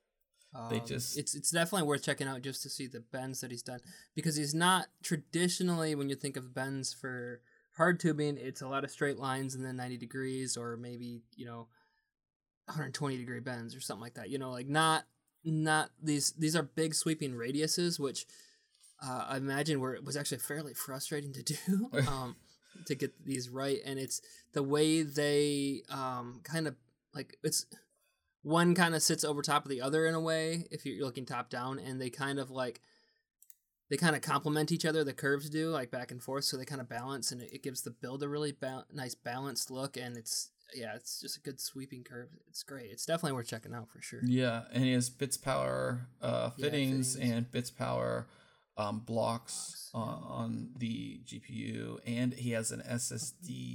um, they just it's it's definitely worth checking out just to see the bends that he's done, because he's not traditionally, when you think of bends for hard tubing, it's a lot of straight lines and then ninety degrees, or maybe, you know, one hundred twenty degree bends or something like that. You know, like not not these these are big sweeping radiuses, which. Uh, I imagine where it was actually fairly frustrating to do, um, to get these right. And it's the way they um, kind of like, it's one kind of sits over top of the other in a way, if you're looking top down, and they kind of like, they kind of complement each other. The curves do, like back and forth. So they kind of balance, and it, it gives the build a really ba- nice balanced look. And it's, yeah, it's just a good sweeping curve. It's great. It's definitely worth checking out for sure. Yeah. And he has Bits Power uh, fittings, yeah, fittings and Bits Power Um, blocks on, on the G P U, and he has an S S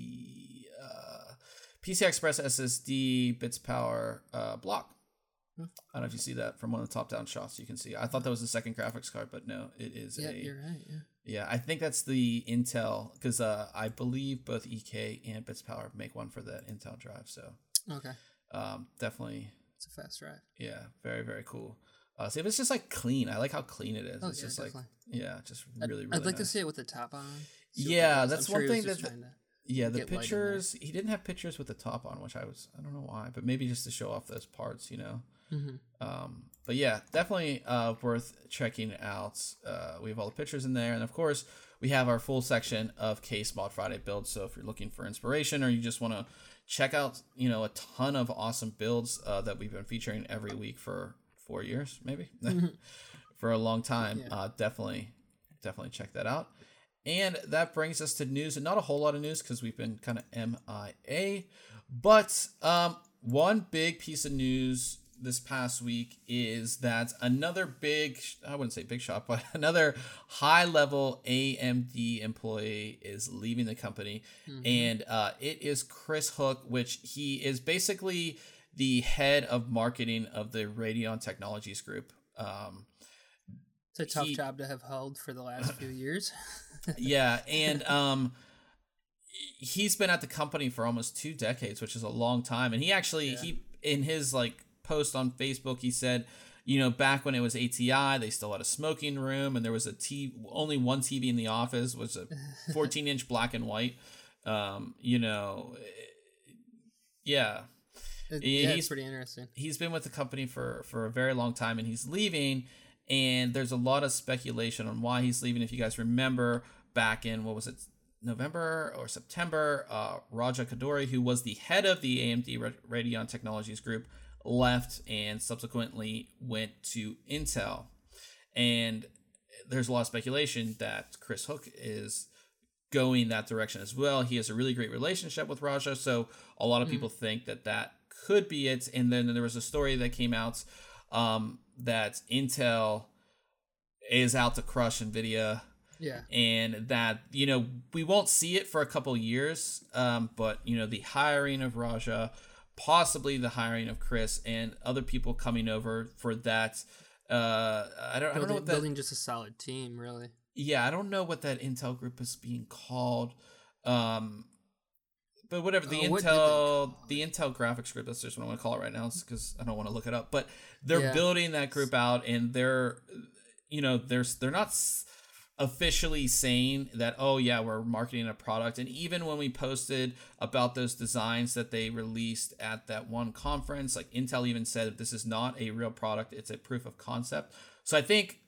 D, uh, P C I Express S S D Bits Power uh, block. Hmm. I don't know if you see that from one of the top-down shots. You can see. I thought that was the second graphics card, but no, it is yeah, a. You're right. Yeah. Yeah, I think that's the Intel, because uh, I believe both E K and Bits Power make one for the Intel drive. So. Okay. Um, definitely. It's a fast drive. Yeah, very very cool. Uh, see if it's just like clean. I like how clean it is. Oh, it's yeah, just definitely. like yeah, just I'd, really really. I'd like nice. to see it with the top on. Yeah, that's I'm one sure thing that. The, yeah, the get pictures. He didn't have pictures with the top on, which I was. I don't know why, but maybe just to show off those parts, you know. Mm-hmm. Um, but yeah, definitely uh, worth checking out. Uh, we have all the pictures in there, and of course, we have our full section of Case Mod Friday builds. So if you're looking for inspiration, or you just want to check out, you know, a ton of awesome builds uh, that we've been featuring every week for four years, maybe. Mm-hmm. For a long time, yeah. uh, definitely, definitely check that out. And that brings us to news, and not a whole lot of news because we've been kind of M I A. But um, one big piece of news this past week is that another big, I wouldn't say big shot, but another high-level A M D employee is leaving the company. Mm-hmm. And uh, it is Chris Hook, which he is basically the head of marketing of the Radeon Technologies Group. Um, It's a tough he, job to have held for the last few years. Yeah, and um, he's been at the company for almost two decades, which is a long time. And he actually, yeah. he in his like post on Facebook, he said, you know, back when it was A T I, they still had a smoking room, and there was a T, only one T V in the office, was a fourteen inch black and white. Um, you know, yeah. It, yeah, he's pretty interesting. He's been with the company for, for a very long time, and he's leaving. And there's a lot of speculation on why he's leaving. If you guys remember back in, what was it, November or September, uh, Raja Kaduri, who was the head of the A M D Radeon Technologies Group, left and subsequently went to Intel. And there's a lot of speculation that Chris Hook is going that direction as well. He has a really great relationship with Raja, so a lot of people mm. think that that could be it. And then there was a story that came out um, that Intel is out to crush NVIDIA. Yeah. And that, you know, we won't see it for a couple years, um, but, you know, the hiring of Raja, possibly the hiring of Chris and other people coming over for that. Uh, I don't, building, I don't know what that... Building just a solid team, really. Yeah, I don't know what that Intel group is being called. Um, but whatever, the oh, Intel the Intel graphics group, that's just what I want to call it right now because I don't want to look it up. But they're yeah. building that group out, and they're, you know, there's they're not officially saying that, oh, yeah, we're marketing a product. And even when we posted about those designs that they released at that one conference, like Intel even said that this is not a real product, it's a proof of concept. So I think...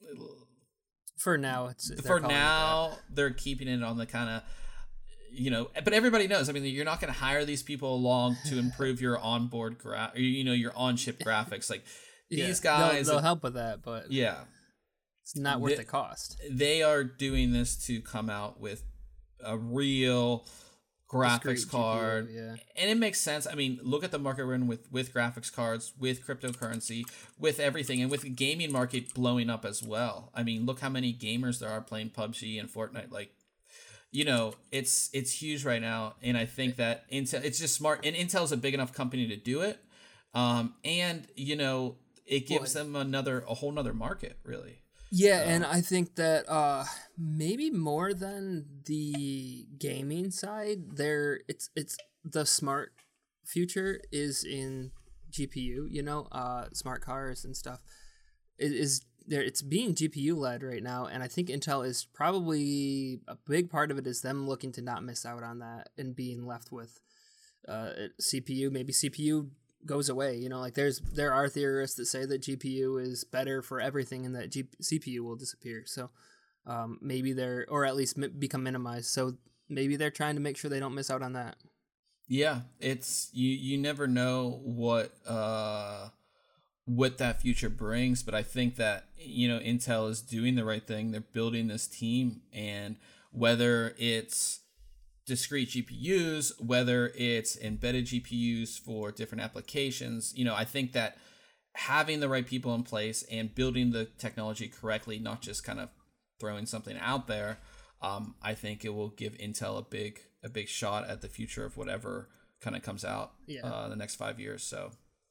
For now, it's for now it they're keeping it on the kind of, you know, but everybody knows. I mean, you're not going to hire these people along to improve your onboard gra- or, you know, your on-chip graphics. Like yeah, these guys, they'll, they'll help with that, but yeah, it's not worth they, the cost. They are doing this to come out with a real graphics card, G P U, yeah. And it makes sense. I mean, look at the market we're in with with graphics cards, with cryptocurrency, with everything, and with the gaming market blowing up as well. I mean, look how many gamers there are playing P U B G and Fortnite. Like, you know, it's it's huge right now, and I think that Intel, it's just smart, and Intel's a big enough company to do it, um, and you know, it gives well, them another a whole nother market, really. Yeah, um, and I think that uh, maybe more than the gaming side, there it's it's the smart future is in G P U. You know, uh, smart cars and stuff. It is there. It's being G P U led right now, and I think Intel is probably a big part of it. Is them looking to not miss out on that and being left with uh, C P U. Maybe C P U goes away, you know, like there's there are theorists that say that G P U is better for everything and that G- C P U will disappear. So um, maybe they're, or at least m- become minimized. So maybe they're trying to make sure they don't miss out on that. Yeah, it's you. You never know what uh, what that future brings, but I think that, you know, Intel is doing the right thing. They're building this team, and whether it's discrete G P Us, whether it's embedded G P Us for different applications, you know, I think that having the right people in place and building the technology correctly, not just kind of throwing something out there, um, I think it will give Intel a big a big shot at the future of whatever kind of comes out yeah. uh, the next five years. So.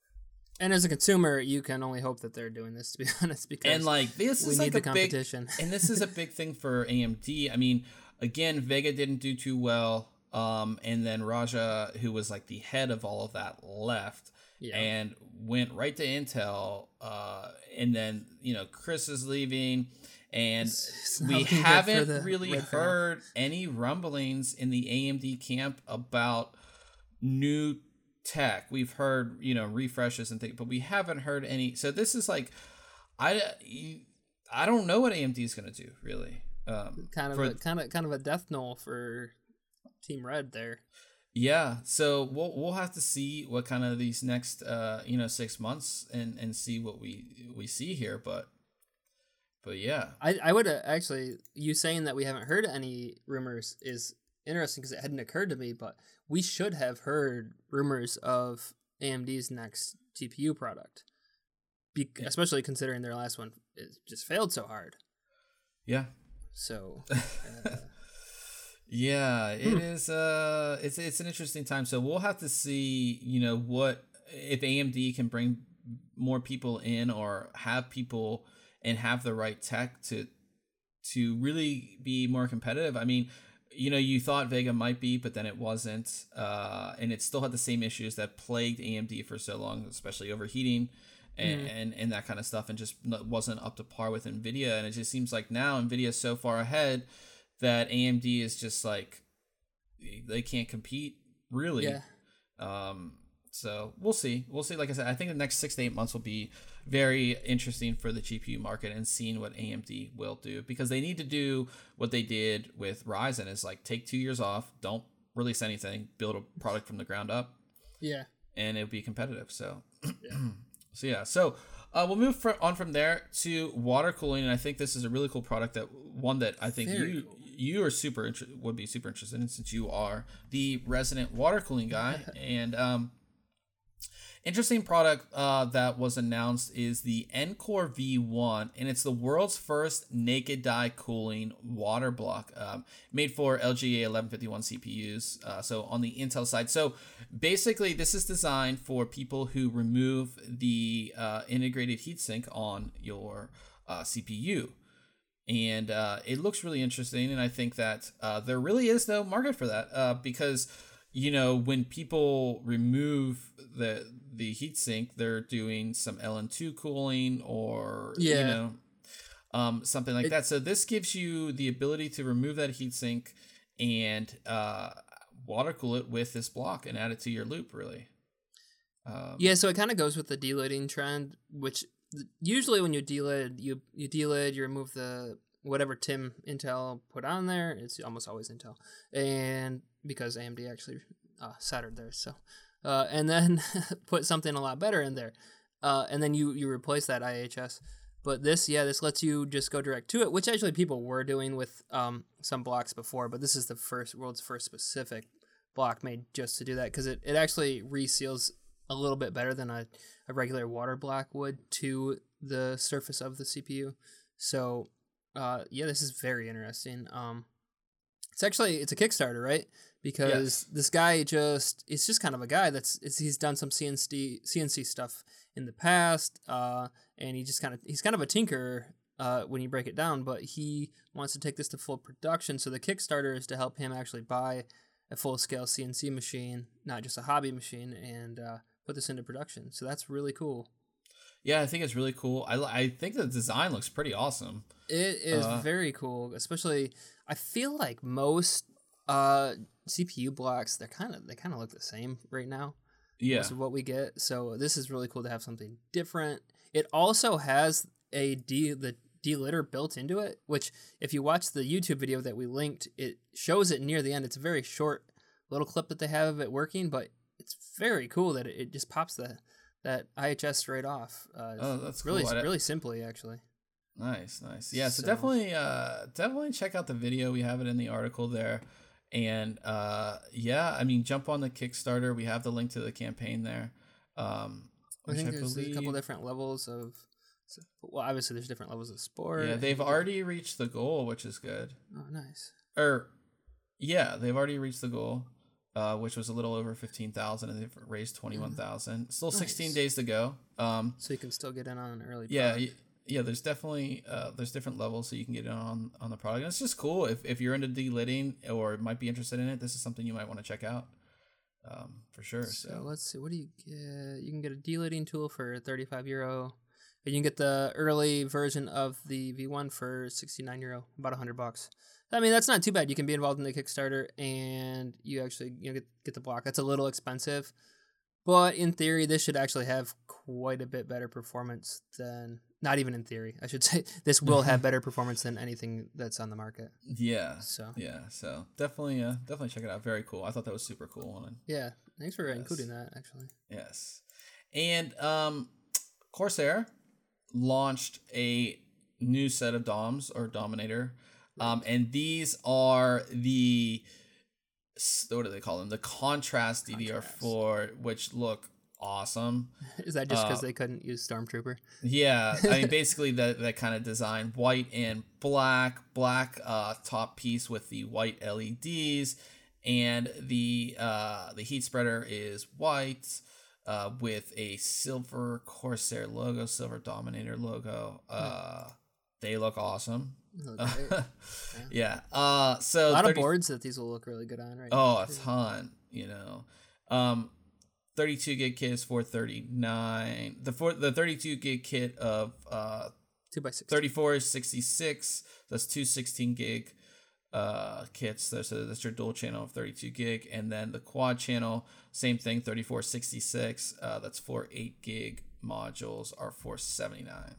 And as a consumer, you can only hope that they're doing this, to be honest, because and like this we is need like the a competition. Big, and this is a big thing for A M D. I mean, again, Vega didn't do too well, um, and then Raja, who was like the head of all of that, left yeah. and went right to Intel. Uh, and then, you know, Chris is leaving, and we haven't really heard any rumblings in the A M D camp about new tech. We've heard, you know, refreshes and things, but we haven't heard any. So this is like, I, I don't know what A M D is going to do, really. Um, kind of, for, a, kind of, kind of a death knell for Team Red there. Yeah, so we'll we'll have to see what kind of these next, uh, you know, six months and, and see what we we see here, but, but yeah, I I would uh, actually you saying that we haven't heard any rumors is interesting because it hadn't occurred to me, but we should have heard rumors of A M D's next G P U product, Be- yeah. especially considering their last one is just failed so hard. Yeah. So, uh, yeah, it hmm. is. Uh, it's it's an interesting time. So we'll have to see, you know, what if A M D can bring more people in or have people and have the right tech to to really be more competitive. I mean, you know, you thought Vega might be, but then it wasn't, uh, and it still had the same issues that plagued A M D for so long, especially overheating. And, mm. and and that kind of stuff, and just wasn't up to par with NVIDIA. And it just seems like now NVIDIA is so far ahead that A M D is just like, they can't compete, really. Yeah. Um. So we'll see. We'll see. Like I said, I think the next six to eight months will be very interesting for the G P U market and seeing what A M D will do, because they need to do what they did with Ryzen, is like take two years off, don't release anything, build a product from the ground up. Yeah. And it'll be competitive. So. Yeah. So yeah, so uh, we'll move for, on from there to water cooling, and I think this is a really cool product, that one that I think Very you cool. you are super inter- would be super interested in, since you are the resident water cooling guy. And um, interesting product uh, that was announced is the Encore V one, and it's the world's first naked die cooling water block, um, made for L G A eleven fifty-one C P Us. Uh, so on the Intel side, so basically this is designed for people who remove the uh, integrated heatsink on your uh, C P U. And uh, it looks really interesting, and I think that uh, there really is no market for that uh, because, you know, when people remove the the heatsink, they're doing some L N two cooling or Yeah. you know um, something like It- that. So this gives you the ability to remove that heatsink and uh, water cool it with this block and add it to your loop. Really, um, Yeah, so it kind of goes with the delidding trend, which usually when you delid, you you delid, you remove the whatever Tim Intel put on there. It's almost always Intel, and because A M D actually uh, soldered theirs, so uh, and then put something a lot better in there, uh, and then you you replace that I H S. But this, yeah, this lets you just go direct to it, which actually people were doing with um, some blocks before, but this is the first world's first specific block made just to do that, because it, it actually reseals a little bit better than a, a regular water block would to the surface of the C P U. So, uh, yeah, this is very interesting. Um, it's actually, it's a Kickstarter, right? Because Yes. this guy just, it's just kind of a guy that's, it's, he's done some C N C, C N C stuff in the past, uh, and he just kind of, he's kind of a tinker uh, when you break it down, but he wants to take this to full production. So the Kickstarter is to help him actually buy a full-scale C N C machine, not just a hobby machine, and uh, put this into production. So that's really cool. Yeah, I think it's really cool. I, I think the design looks pretty awesome. It is Uh, very cool, especially I feel like most uh, C P U blocks they're kind of they kind of look the same right now. Yeah. Most of what we get. So this is really cool to have something different. It also has a D the delitter built into it, which if you watch the YouTube video that we linked, it shows it near the end. It's a very short little clip that they have of it working, but it's very cool that it, it just pops the that I H S straight off. Uh, Oh, that's really cool. I- really simply actually. Nice, nice. Yeah, so, So- definitely uh definitely check out the video. We have it in the article there. And uh yeah, I mean jump on the Kickstarter. We have the link to the campaign there. Um I which think I there's a couple believe- different levels of well, obviously there's different levels of sport. Yeah, they've and- already reached the goal, which is good. Oh, nice. Or yeah, they've already reached the goal, uh, which was a little over fifteen thousand, and they've raised twenty-one thousand. Still sixteen Nice. days to go. Um, So you can still get in on an early. yeah, product. y- yeah. There's definitely uh, there's different levels, so you can get in on on the product. And it's just cool if if you're into delidding or might be interested in it. This is something you might want to check out, um, for sure. So So let's see. What do you get? You can get a delidding tool for thirty-five euro. And you can get the early version of the V one for sixty-nine euro, about one hundred bucks. I mean, that's not too bad. You can be involved in the Kickstarter and you actually you know, get, get the block. That's a little expensive. But in theory, this should actually have quite a bit better performance than, not even in theory, I should say. This will have better performance than anything that's on the market. yeah, So, yeah. So definitely, uh, definitely check it out. Very cool. I thought that was super cool. And yeah, thanks for Yes. including that, actually. yes, and um, Corsair launched a new set of D O Ms or Dominator, um, and these are the s- what do they call them? The contrast D D R four, which look awesome. Is that just because Uh, they couldn't use Stormtrooper? Yeah, I mean basically that that kind of design, white and black, black uh, top piece with the white L E Ds, and the uh, the heat spreader is white. Uh, with a silver Corsair logo, silver Dominator logo. Uh, they look awesome. They look great. yeah. Uh, so A lot of thirty boards that these will look really good on right Oh, now. a ton. You know, um, thirty-two gig kit is four thirty-nine. The four the thirty-two gig kit of uh Two by six. thirty-four is sixty-six. That's two sixteen gig uh kits. There's a, that's your dual channel of thirty-two gig, and then the quad channel, same thing, thirty-four sixty-six. Uh, that's four eight gig modules are four seventy-nine.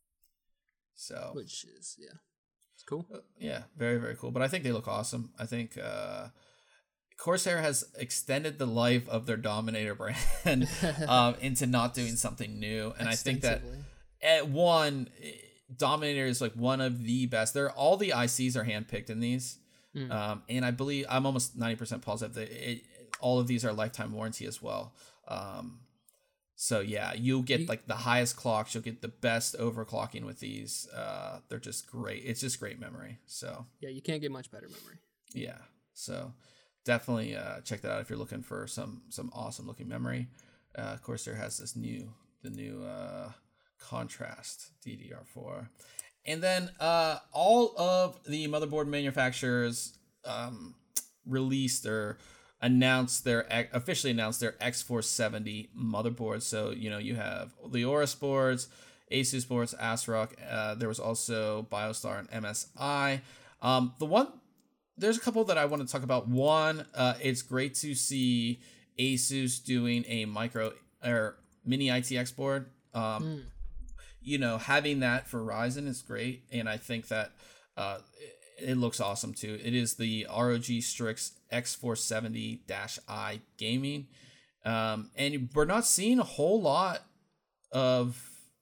So Which is, yeah. It's cool. uh, yeah, very very cool. But I think they look awesome. I think uh, Corsair has extended the life of their Dominator brand um, into not doing something new, and I think that Extensively. at one, Dominator is like one of the best. They're all the I Cs are handpicked in these. Mm. Um, and I believe I'm almost ninety percent positive that it, all of these are lifetime warranty as well. Um, so yeah, you'll get You- like the highest clocks. You'll get the best overclocking with these. Uh, they're just great. It's just great memory. So Yeah, you can't get much better memory. yeah, so definitely uh, check that out if you're looking for some some awesome looking memory. Uh, Corsair has this new the new uh, contrast D D R four, and then uh, all of the motherboard manufacturers um, released or announced their officially announced their X four seventy motherboards. So you know you have the Aorus boards, Asus boards, ASRock. Uh, there was also BioStar and M S I. Um, the one there's a couple that I want to talk about. One, uh, it's great to see Asus doing a micro or mini I T X board. Um, Mm. You know, having that for Ryzen is great, and I think that uh, it, it looks awesome too. It is the R O G Strix X four seventy I gaming, um, and we're not seeing a whole lot of,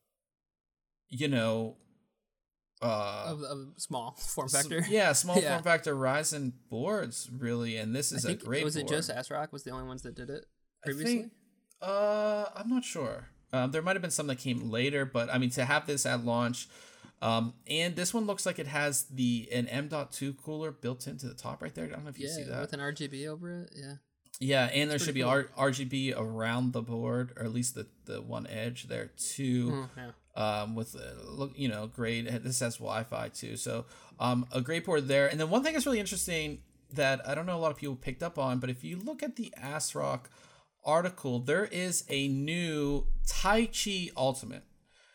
you know, uh, Of, of small form s- factor. yeah, small Yeah. form factor Ryzen boards, really, and this is I think, a great. Was it board. just ASRock was the only ones that did it I previously? think, uh, I'm not sure. Um, there might have been some that came later, but I mean, to have this at launch, um, and this one looks like it has the an M dot two cooler built into the top right there. I don't know if you yeah, see that. with an R G B over it. Yeah. Yeah, and there It's should be pretty R- RGB around the board, or at least the, the one edge there too. Mm, yeah. Um, with uh, look, you know, great. This has Wi-Fi too, so um, a great board there. And then one thing that's really interesting that I don't know a lot of people picked up on, but if you look at the ASRock article, there is a new Taichi Ultimate.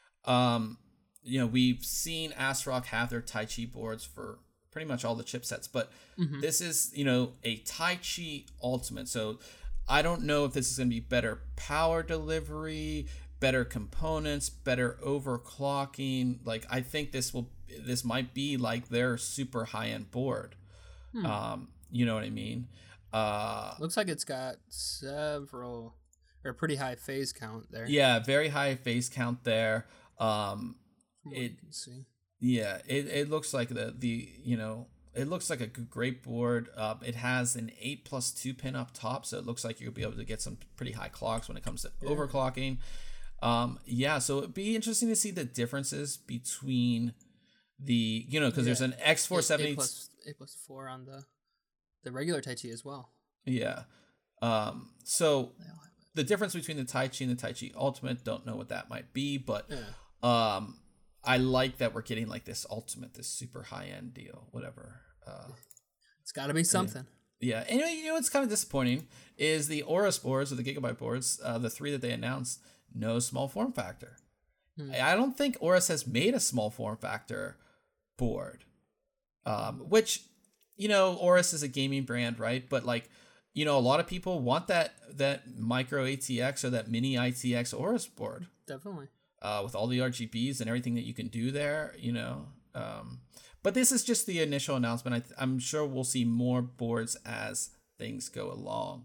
Um, you know, we've seen ASRock have their Taichi boards for pretty much all the chipsets, but Mhm. this is, you know, a Taichi Ultimate. So I don't know if this is going to be better power delivery, better components, better overclocking. Like, I think this will, this might be like their super high end board. Hmm. Um, you know what I mean? Uh, Looks like it's got several or a pretty high phase count there. yeah, very high phase count there. Um, From what it- you can see. Yeah, it, it looks like the the you know it looks like a g- great board. Uh, it has an eight plus two pin up top, so it looks like you'll be able to get some pretty high clocks when it comes to Yeah. overclocking. Um, yeah, so it'd be interesting to see the differences between the you know because there's Yeah. an X four seventy. eight plus eight plus four on the the regular Taichi as well. Yeah, um, so They all have it. the difference between the Taichi and the Taichi Ultimate, don't know what that might be, but Yeah. um. I like that we're getting like this ultimate, this super high end deal, whatever. Uh, It's got to be something. yeah. And you know what's kind of disappointing is the Aorus boards or the Gigabyte boards, uh, the three that they announced, no small form factor. Hmm. I don't think Aorus has made a small form factor board, um, which, you know, Aorus is a gaming brand, right? But like, you know, a lot of people want that that micro A T X or that mini I T X Aorus board. Definitely. Uh, with all the R G Bs and everything that you can do there, you know. Um, but this is just the initial announcement. I th- I'm sure we'll see more boards as things go along.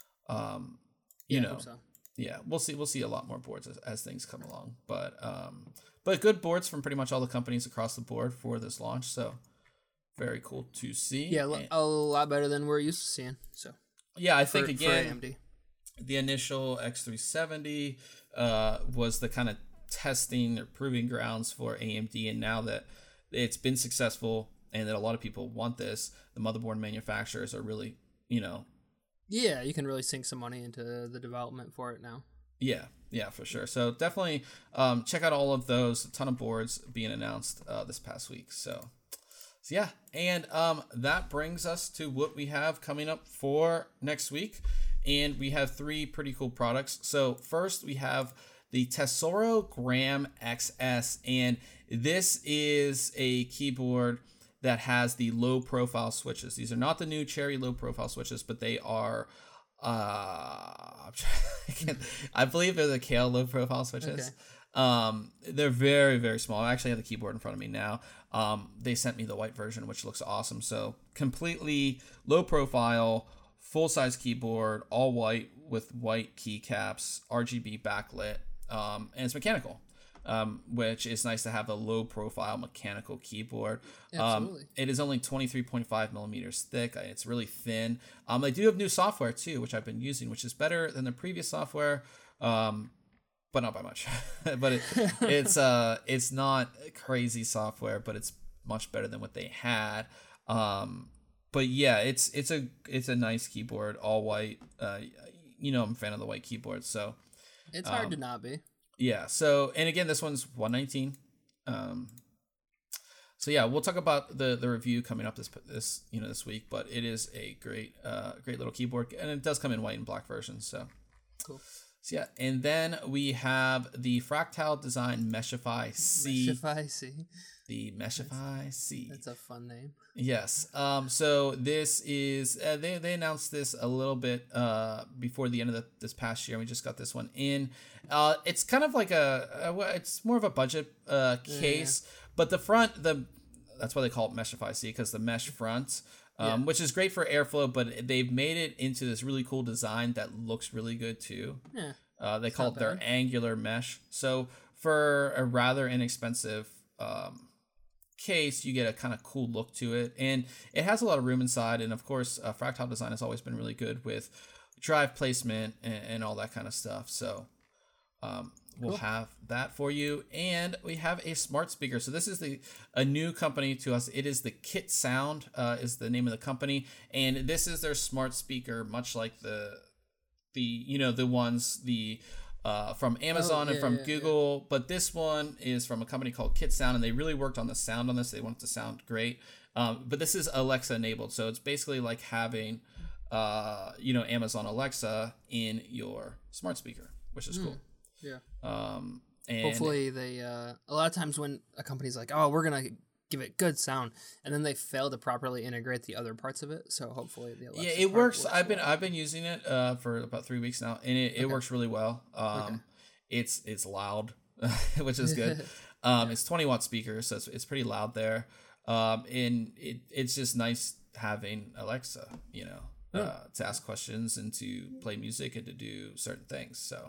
Um, you Yeah, I know, hope so. yeah, we'll see. We'll see a lot more boards as, as things come along. But um, but good boards from pretty much all the companies across the board for this launch. So very cool to see. Yeah, lo- And- a lot better than we're used to seeing. So yeah, I for, think for again. A M D. The initial X three seventy uh, was the kind of testing or proving grounds for A M D, and now that it's been successful and that a lot of people want this, the motherboard manufacturers are really, you know, Yeah, you can really sink some money into the development for it now. yeah, yeah, for sure. So definitely um, check out all of those. A ton of boards being announced uh, this past week. So, so yeah, and um, that brings us to what we have coming up for next week. And we have three pretty cool products. So first we have the Tesoro Gram X S, and this is a keyboard that has the low profile switches. These are not the new Cherry low profile switches, but they are, uh, I believe they're the Kale low profile switches. Okay. Um, they're very, very small. I actually have the keyboard in front of me now. Um, they sent me the white version, which looks awesome. So completely low profile, full-size keyboard, all white with white keycaps, R G B backlit, um, and it's mechanical. um, which is nice to have a low profile mechanical keyboard. Absolutely. Um, it is only twenty-three point five millimeters thick. It's really thin. Um, they do have new software too, which I've been using, which is better than the previous software. Um, but not by much. but it, it's uh it's not crazy software, but it's much better than what they had. Um, but yeah, it's it's a it's a nice keyboard, all white. Uh, you know, I'm a fan of the white keyboard, so it's hard um, to not be. Yeah. So, and again, this one's one nineteen. Um, so yeah, we'll talk about the the review coming up this this you know this week, but it is a great uh great little keyboard, and it does come in white and black versions. So cool. So yeah, and then we have the Fractal Design Meshify C. Meshify C. The Meshify C. That's a fun name. Yes. Um. So this is uh, they they announced this a little bit uh before the end of the, this past year. We just got this one in. Uh, it's kind of like a, a it's more of a budget uh case, yeah. But the front the that's why they call it Meshify C, because the mesh front. Um, yeah. Which is great for airflow, but they've made it into this really cool design that looks really good too. Yeah. Uh, they call it their angular mesh. So for a rather inexpensive um, case, you get a kind of cool look to it, and it has a lot of room inside. And of course, uh, Fractal Design has always been really good with drive placement and, and all that kind of stuff. So um, we'll cool. have that for you, and we have a smart speaker. So this is the a new company to us. It is the Kit Sound uh, is the name of the company, and this is their smart speaker, much like the the you know the ones the uh, from Amazon oh, yeah, and from yeah, Google, yeah. But this one is from a company called Kit Sound, and they really worked on the sound on this. They want it to sound great, um, but this is Alexa enabled, so it's basically like having uh, you know Amazon Alexa in your smart speaker, which is mm. cool. Yeah. Um, and hopefully they, uh, a lot of times when a company's like, oh, we're going to give it good sound, and then they fail to properly integrate the other parts of it. So hopefully the Alexa yeah, it works. works I've been, well. I've been using it, uh, for about three weeks now, and it, it okay. works really well. Um, okay. it's, it's loud, which is good. um, yeah. It's twenty watt speakers, so it's, it's pretty loud there. Um, and it, it's just nice having Alexa, you know, uh, yeah. to ask questions and to play music and to do certain things. So,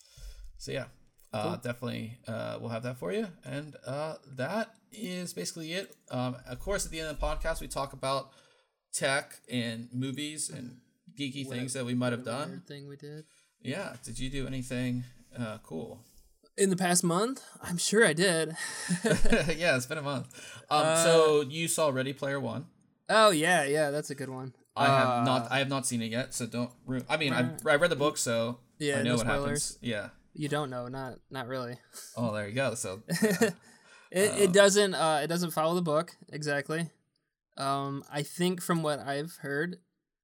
So yeah, uh, cool. definitely uh, we'll have that for you. And uh, that is basically it. Um, of course, at the end of the podcast, we talk about tech and movies and geeky what things a, that we might have done. Weird thing we did. Yeah. Did you do anything uh, cool? In the past month? I'm sure I did. Yeah, it's been a month. Um, uh, so you saw Ready Player One. Oh, yeah. Yeah, that's a good one. I uh, have not I have not seen it yet, so don't ruin. I mean, I I read the book, so yeah, I know no what spoilers. happens. Yeah. You don't know, not not really. Oh, there you go. So it uh, it doesn't uh it doesn't follow the book exactly. Um, I think from what I've heard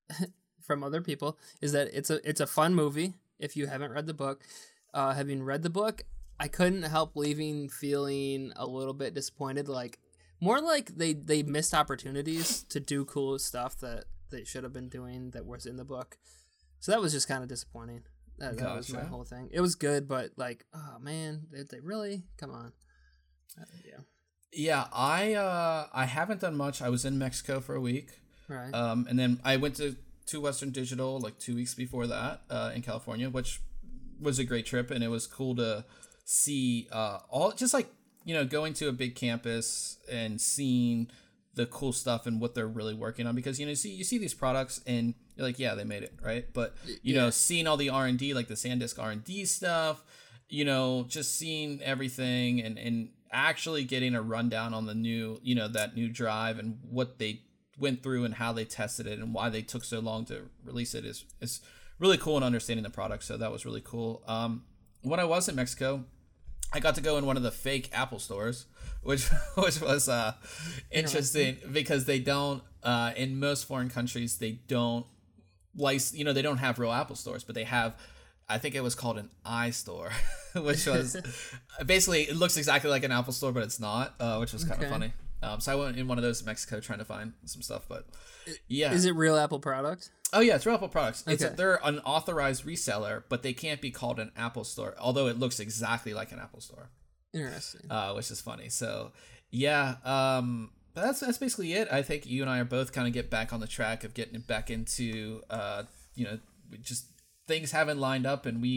from other people is that it's a it's a fun movie if you haven't read the book. Uh, having read the book, I couldn't help leaving feeling a little bit disappointed, like more like they they missed opportunities to do cool stuff that they should have been doing that was in the book. So that was just kind of disappointing. That, that gotcha. was my whole thing. It was good, but like, oh man, did they really? Come on. Uh, yeah. Yeah, I uh, I haven't done much. I was in Mexico for a week. Right. Um, and then I went to, to Western Digital like two weeks before that uh, in California, which was a great trip, and it was cool to see uh, all just like, you know, going to a big campus and seeing the cool stuff and what they're really working on, because you know you see you see these products and you're like, yeah, they made it, right? But you yeah. know, seeing all the R and D, like the SanDisk R and D stuff, you know, just seeing everything and and actually getting a rundown on the new, you know, that new drive and what they went through and how they tested it and why they took so long to release it is is really cool in understanding the product. So that was really cool. Um, when I was in Mexico, I got to go in one of the fake Apple stores, which which was uh, interesting because they don't uh, in most foreign countries they don't license, you know, they don't have real Apple stores, but they have, I think it was called an iStore, which was basically it looks exactly like an Apple store, but it's not, uh, which was kind of okay. funny. Um, so I went in one of those in Mexico trying to find some stuff, but yeah. Is it real Apple product? Oh yeah, it's real Apple products. It's okay. a, they're an authorized reseller, but they can't be called an Apple store, although it looks exactly like an Apple store. Interesting. Uh, which is funny. So yeah, um, but that's that's basically it. I think you and I are both kind of get back on the track of getting back into, uh, you know, just things haven't lined up, and we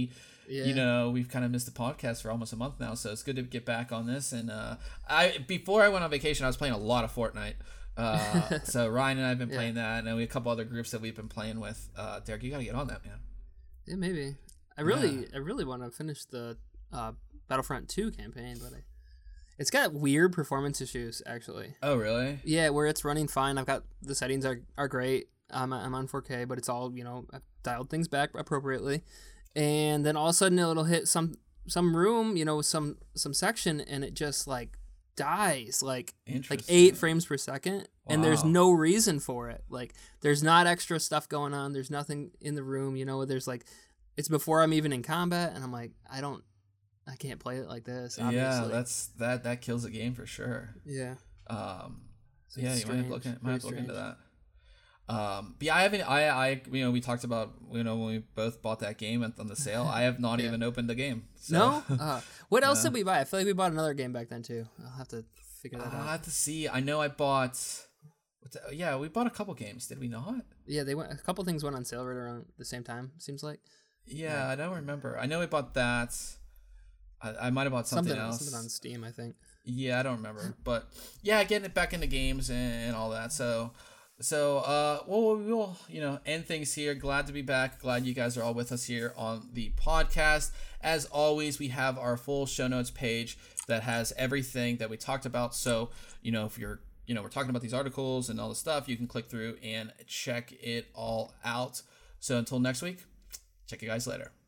Yeah. You know, we've kind of missed the podcast for almost a month now, so it's good to get back on this. And uh, I before I went on vacation, I was playing a lot of Fortnite. Uh, so Ryan and I have been playing yeah. that, and we have a couple other groups that we've been playing with. Uh, Derek, you got to get on that, man. Yeah, maybe. I really, yeah. I really want to finish the uh, Battlefront two campaign, but I, it's got weird performance issues, actually. Oh, really? Yeah, where it's running fine. I've got the settings are, are great. I'm I'm on four K, but it's all, you know, I've dialed things back appropriately. And then all of a sudden it'll hit some some room, you know, some some section, and it just like dies like like eight frames per second. Wow. And there's no reason for it. Like there's not extra stuff going on. There's nothing in the room, you know. There's like it's before I'm even in combat, and I'm like, I don't, I can't play it like this. Obviously. Yeah, that's that that kills the game for sure. Yeah. Um. So yeah, you might have, look, might have to look into that. Um, but yeah, I haven't. I, I, you know, we talked about, you know, when we both bought that game on the sale. I have not yeah. even opened the game. So. No. Uh, what else yeah. did we buy? I feel like we bought another game back then too. I'll have to figure that uh, out. I have to see. I know I bought. What's that? Yeah, we bought a couple games. Did we not? Yeah, they went. A couple things went on sale right around the same time. Seems like. Yeah, yeah. I don't remember. I know we bought that. I, I might have bought something, something else. Something on Steam, I think. Yeah, I don't remember, but yeah, getting it back into games and, and all that. So. So, uh, well, we will, you know, end things here. Glad to be back. Glad you guys are all with us here on the podcast. As always, we have our full show notes page that has everything that we talked about. So, you know, if you're, you know, we're talking about these articles and all the stuff, you can click through and check it all out. So until next week, check you guys later.